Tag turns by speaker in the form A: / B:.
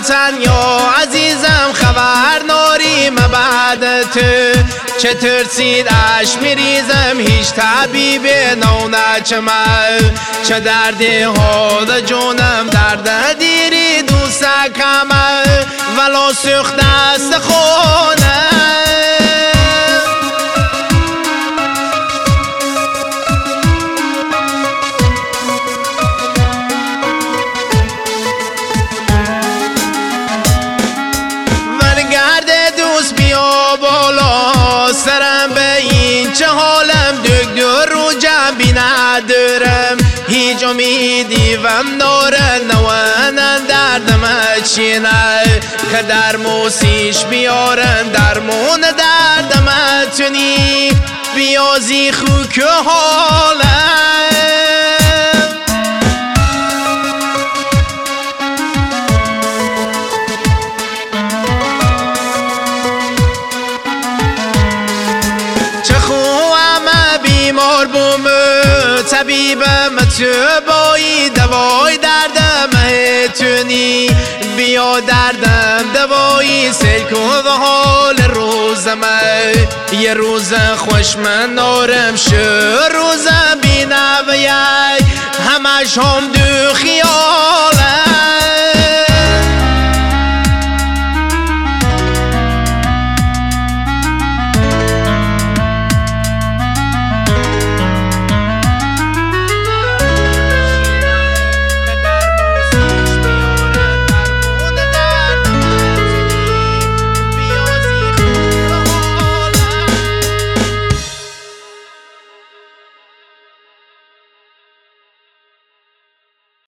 A: تنیا عزیزم خبر ناریم بعد تو، چه ترسید اش میریزم هیچ طبیب نو نچمه، چه دردی حال جونم درد دیری دوست کمه ولا سخت دست خونه. سرم به این چه حالم دکتر رو جنبی ندارم، هیچ امیدی وم داره نوانن دردم چینه که در موسیش بیارن درمون دردم تونی بیازی خو که حالم. طبیبم تو بایی دوای دردم تونی بیا دردم دوایی سیل کن و حال روزم یه روز خوش من نارم شو روزم بی نویه همش هم دو خیال